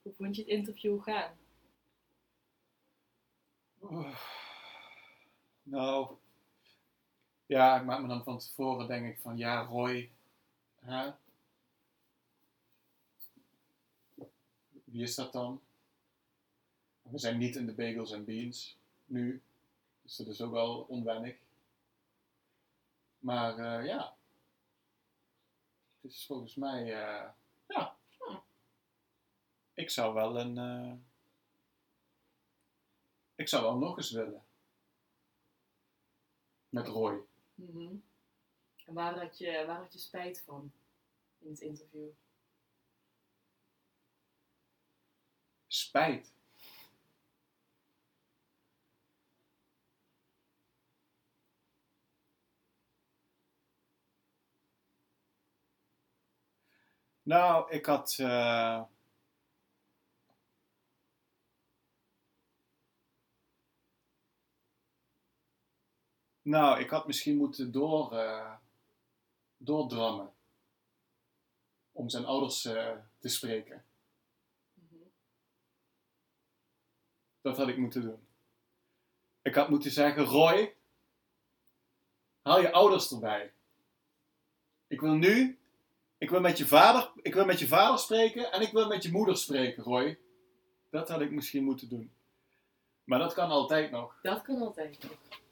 Hoe vond je het interview gaan? Nou, ja, ik maak me dan van tevoren denk ik van, ja, Roy, hè? Wie is dat dan? We zijn niet in de Bagels and Beans nu, dus dat is ook wel onwennig. Maar ja, het is volgens mij, ja, ik zou wel ik zou wel nog eens willen. Met Roy. Mhm. En waar had je spijt van in het interview? Spijt. Nou, ik had... Nou, ik had misschien moeten doordrammen. Om zijn ouders te spreken. Mhm. Dat had ik moeten doen. Ik had moeten zeggen, Roy, haal je ouders erbij. Ik wil met je vader spreken en ik wil met je moeder spreken, Roy. Dat had ik misschien moeten doen. Maar dat kan altijd nog. Dat kan altijd nog.